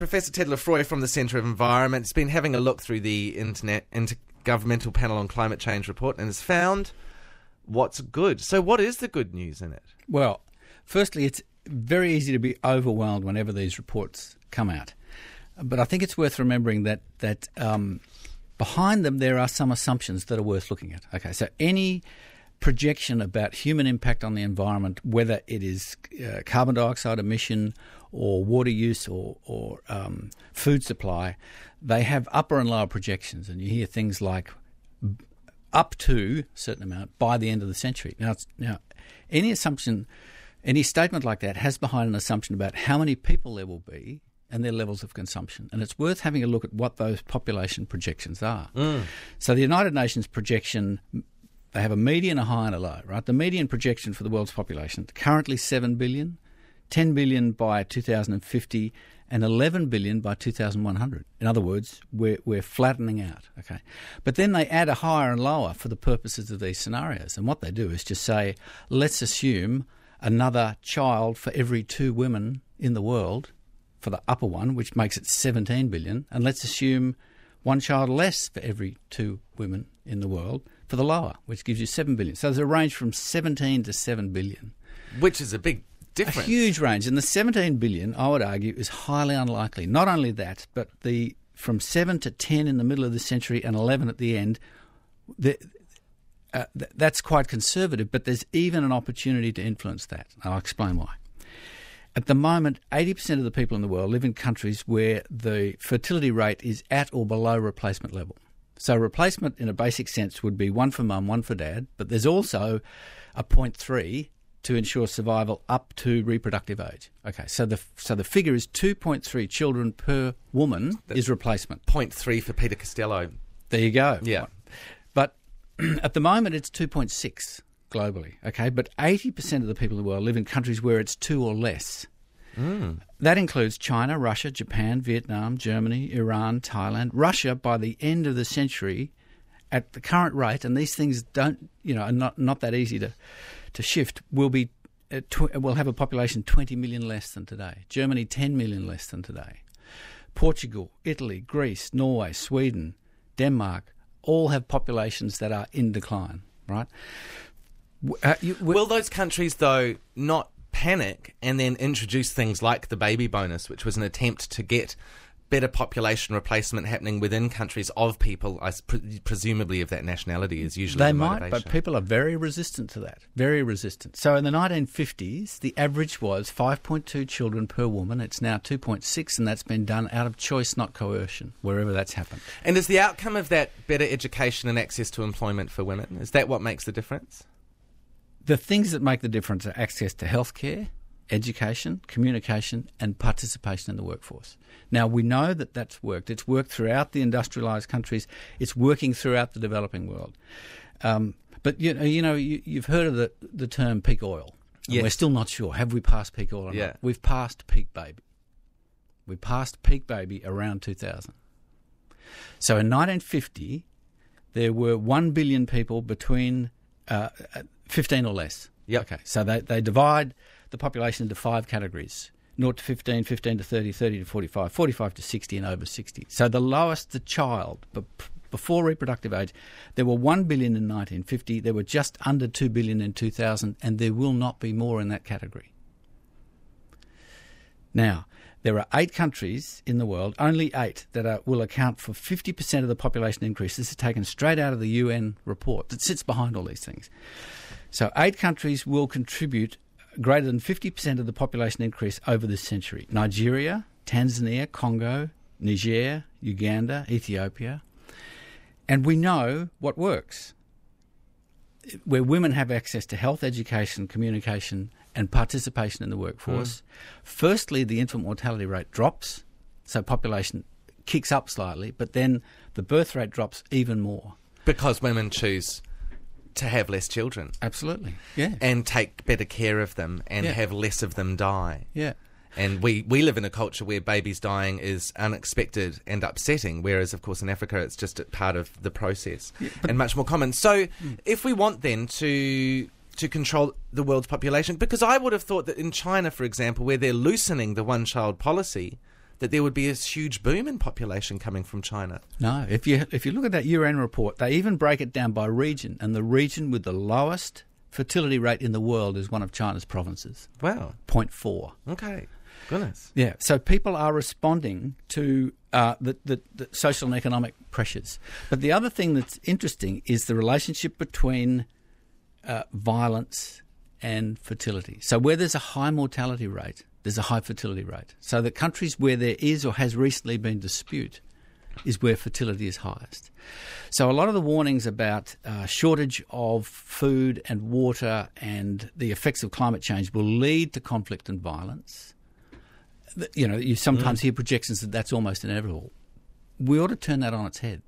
Professor Ted Lefroy from the Centre of Environment has been having a look through the Intergovernmental Panel on Climate Change report and has found what's good. So what is the good news in it? Well, firstly, it's very easy to be overwhelmed whenever these reports come out. But I think it's worth remembering that behind them there are some assumptions that are worth looking at. Okay, so any projection about human impact on the environment, whether it is carbon dioxide emission or water use or food supply, they have upper and lower projections. And you hear things like up to a certain amount by the end of the century. Now, any assumption, any statement like that has behind an assumption about how many people there will be and their levels of consumption. And it's worth having a look at what those population projections are. So the United Nations projection, they have a median, a high and a low, right? The median projection for the world's population, currently 7 billion, 10 billion by 2050 and 11 billion by 2100. In other words, we're flattening out, okay? But then they add a higher and lower for the purposes of these scenarios. And what they do is just say, let's assume another child for every 2 women in the world for the upper one, which makes it 17 billion, and let's assume 1 child less for every 2 women in the world for the lower, which gives you 7 billion. So there's a range from 17 to 7 billion. Which is a big difference. A huge range. And the 17 billion, I would argue, is highly unlikely. Not only that, but from 7 to 10 in the middle of the century and 11 at the end, that's quite conservative, but there's even an opportunity to influence that. I'll explain why. At the moment, 80% of the people in the world live in countries where the fertility rate is at or below replacement level. So replacement in a basic sense would be 1 for mum, 1 for dad, but there's also a 0.3 to ensure survival up to reproductive age. Okay, so the figure is 2.3 children per woman is replacement. 0.3 for Peter Costello. There you go. Yeah. But at the moment it's 2.6 globally, okay? But 80% of the people in the world live in countries where it's 2 or less. That includes China, Russia, Japan, Vietnam, Germany, Iran, Thailand. Russia, by the end of the century, at the current rate, and these things are not that easy to shift, will have a population 20 million less than today. Germany, 10 million less than today. Portugal, Italy, Greece, Norway, Sweden, Denmark, all have populations that are in decline, right? Will those countries, though, not panic and then introduce things like the baby bonus, which was an attempt to get better population replacement happening within countries of people, presumably of that nationality is usually the motivation. They might, but people are very resistant to that, very resistant. So in the 1950s, the average was 5.2 children per woman. It's now 2.6, and that's been done out of choice, not coercion, wherever that's happened. And is the outcome of that better education and access to employment for women? Is that what makes the difference? The things that make the difference are access to healthcare, education, communication, and participation in the workforce. Now, we know that that's worked. It's worked throughout the industrialised countries. It's working throughout the developing world. But, you've heard of the term peak oil. Yes. We're still not sure. Have we passed peak oil or not? We've passed peak baby. We passed peak baby around 2000. So in 1950, there were 1 billion people between 15 or less. Yep. Okay, so they divide the population into 5 categories: 0 to 15, 15 to 30, 30 to 45, 45 to 60 and over 60. So the lowest the child, but before reproductive age, there were 1 billion in 1950, there were just under 2 billion in 2000, and there will not be more in that category. Now, there are 8 countries in the world, only 8, that will account for 50% of the population increase. This is taken straight out of the UN report that sits behind all these things. So 8 countries will contribute greater than 50% of the population increase over this century: Nigeria, Tanzania, Congo, Niger, Uganda, Ethiopia. And we know what works. Where women have access to health, education, communication, and participation in the workforce, firstly, the infant mortality rate drops, so population kicks up slightly, but then the birth rate drops even more. Because women choose to have less children. Absolutely, yeah. And take better care of them and have less of them die. Yeah. And we live in a culture where babies dying is unexpected and upsetting, whereas, of course, in Africa it's just a part of the process and much more common. So if we want then to control the world's population, because I would have thought that in China, for example, where they're loosening the one-child policy, that there would be this huge boom in population coming from China. No, if you look at that UN report, they even break it down by region, and the region with the lowest fertility rate in the world is one of China's provinces. Wow. 0.4. Okay. Goodness. Yeah, so people are responding to the social and economic pressures. But the other thing that's interesting is the relationship between violence and fertility. So where there's a high mortality rate, there's a high fertility rate. So the countries where there is or has recently been dispute is where fertility is highest. So a lot of the warnings about shortage of food and water and the effects of climate change will lead to conflict and violence. You know, you sometimes hear projections that that's almost inevitable. We ought to turn that on its head.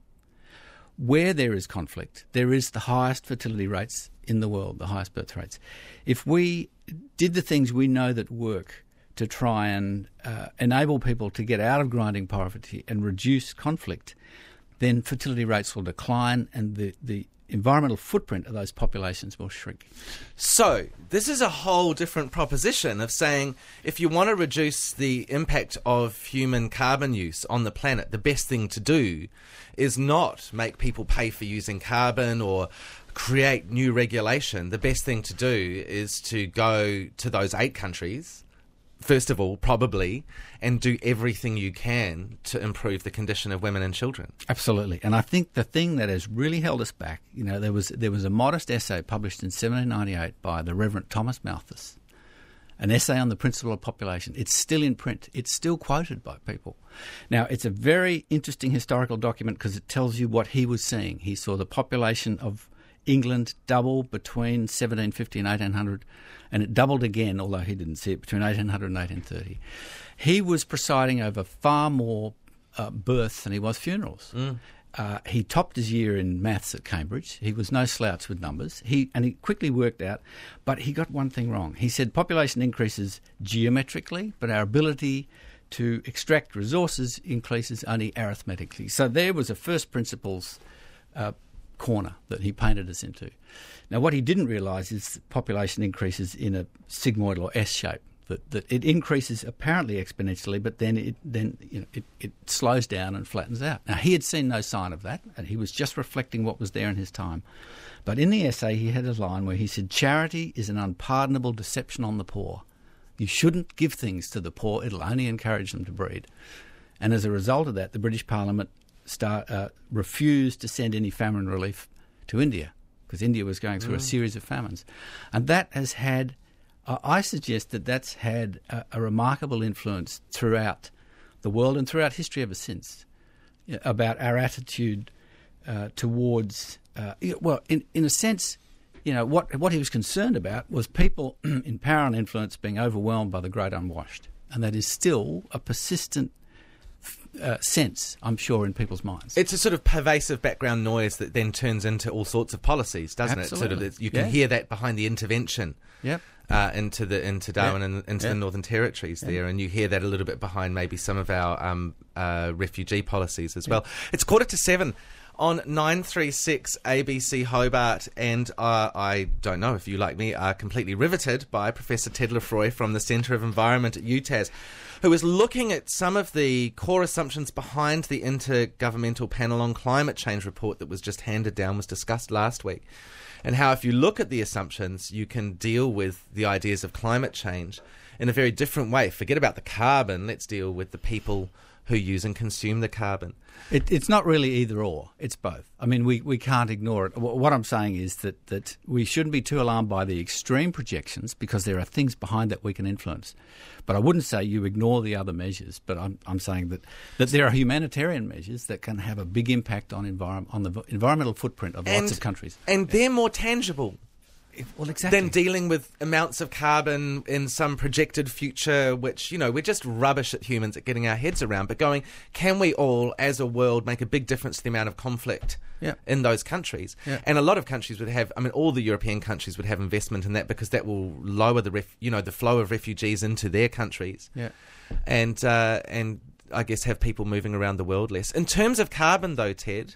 Where there is conflict, there is the highest fertility rates in the world, the highest birth rates. If we did the things we know that work to try and enable people to get out of grinding poverty and reduce conflict, then fertility rates will decline and the environmental footprint of those populations will shrink. So this is a whole different proposition of saying if you want to reduce the impact of human carbon use on the planet, the best thing to do is not make people pay for using carbon or create new regulation. The best thing to do is to go to those 8 countries, first of all, probably, and do everything you can to improve the condition of women and children. Absolutely. And I think the thing that has really held us back, you know, there was a modest essay published in 1798 by the Reverend Thomas Malthus, an essay on the principle of population. It's still in print. It's still quoted by people. Now, it's a very interesting historical document because it tells you what he was seeing. He saw the population of England double between 1750 and 1800, and it doubled again, although he didn't see it, between 1800 and 1830. He was presiding over far more births than he was funerals. He topped his year in maths at Cambridge. He was no slouch with numbers. He quickly worked out, but he got one thing wrong. He said population increases geometrically, but our ability to extract resources increases only arithmetically. So there was a first principles corner that he painted us into. Now, what he didn't realise is that population increases in a sigmoid or S shape. That it increases apparently exponentially, but then it slows down and flattens out. Now, he had seen no sign of that, and he was just reflecting what was there in his time. But in the essay, he had a line where he said, "Charity is an unpardonable deception on the poor. You shouldn't give things to the poor; it'll only encourage them to breed." And as a result of that, the British Parliament refused to send any famine relief to India because India was going through a series of famines, and that has had. I suggest that that's had a remarkable influence throughout the world and throughout history ever since about our attitude towards, in a sense, you know, what he was concerned about was people in power and influence being overwhelmed by the great unwashed. And that is still a persistent sense, I'm sure, in people's minds. It's a sort of pervasive background noise that then turns into all sorts of policies, doesn't Absolutely. it? Sort of, you can hear that behind the intervention. Yep. Into Darwin and into the Northern Territories there, and you hear that a little bit behind maybe some of our refugee policies as well. It's 6:45 on 936 ABC Hobart, and I don't know if you, like me, are completely riveted by Professor Ted Lefroy from the Centre of Environment at UTAS, who is looking at some of the core assumptions behind the Intergovernmental Panel on Climate Change report that was just handed down, was discussed last week. And how if you look at the assumptions, you can deal with the ideas of climate change in a very different way. Forget about the carbon, let's deal with the people who use and consume the carbon. It's not really either or, it's both. I mean, we can't ignore it. What I'm saying is that we shouldn't be too alarmed by the extreme projections because there are things behind that we can influence. But I wouldn't say you ignore the other measures, but I'm saying that there are humanitarian measures that can have a big impact on the environmental footprint of lots of countries. And they're more tangible. Well, exactly. Than dealing with amounts of carbon in some projected future, which, you know, we're just rubbish at humans at getting our heads around. But going, can we all, as a world, make a big difference to the amount of conflict in those countries? Yeah. And a lot of countries would have, I mean, all the European countries would have investment in that because that will lower the flow of refugees into their countries. Yeah. And I guess have people moving around the world less. In terms of carbon, though, Ted...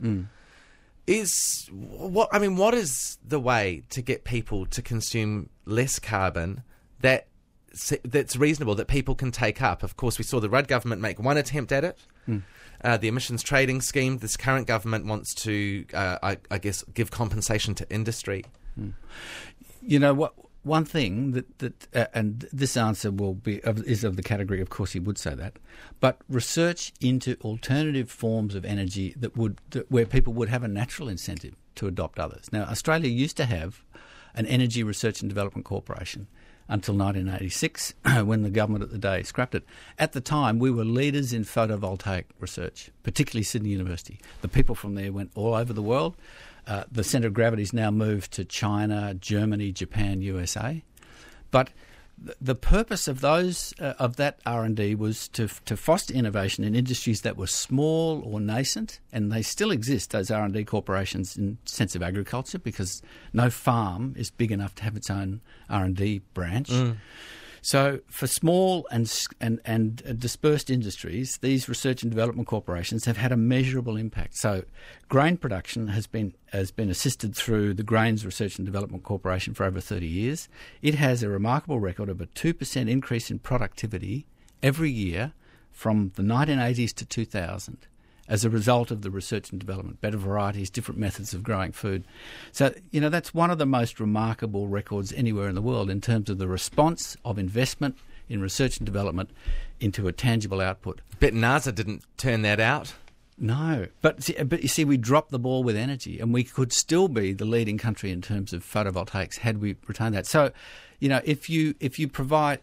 what is the way to get people to consume less carbon that that's reasonable, that people can take up. Of course, we saw the Rudd government make one attempt at it. The emissions trading scheme. This current government wants to, I guess, give compensation to industry. You know what? One thing that and this answer is of the category, of course, he would say that, but research into alternative forms of energy where people would have a natural incentive to adopt others. Now, Australia used to have an Energy Research and Development Corporation until 1986, when the government at the day scrapped it. At the time, we were leaders in photovoltaic research, particularly Sydney University. The people from there went all over the world. The centre of gravity's now moved to China, Germany, Japan, USA. But the purpose of that R&D was to foster innovation in industries that were small or nascent, and they still exist, those R&D corporations, in the sense of agriculture, because no farm is big enough to have its own R&D branch. So for small and dispersed industries, these research and development corporations have had a measurable impact. So grain production has been assisted through the Grains Research and Development Corporation for over 30 years. It has a remarkable record of a 2% increase in productivity every year from the 1980s to 2000 as a result of the research and development, better varieties, different methods of growing food. So, you know, that's one of the most remarkable records anywhere in the world in terms of the response of investment in research and development into a tangible output. Bet NASA didn't turn that out. No, but you see, we dropped the ball with energy, and we could still be the leading country in terms of photovoltaics had we retained that. So, you know, if you provide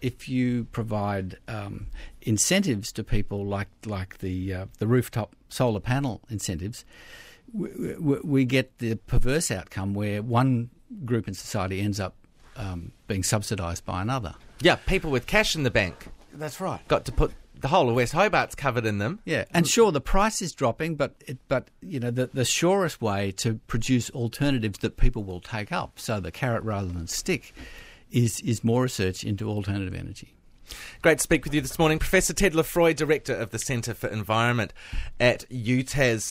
incentives to people like the rooftop solar panel incentives, we get the perverse outcome where one group in society ends up being subsidised by another. Yeah, people with cash in the bank. That's right. Got to put the whole of West Hobart's covered in them. Yeah, and sure, the price is dropping, but you know, the surest way to produce alternatives that people will take up, so the carrot rather than stick, is more research into alternative energy. Great to speak with you this morning. Professor Ted Lefroy, Director of the Centre for Environment at UTAS.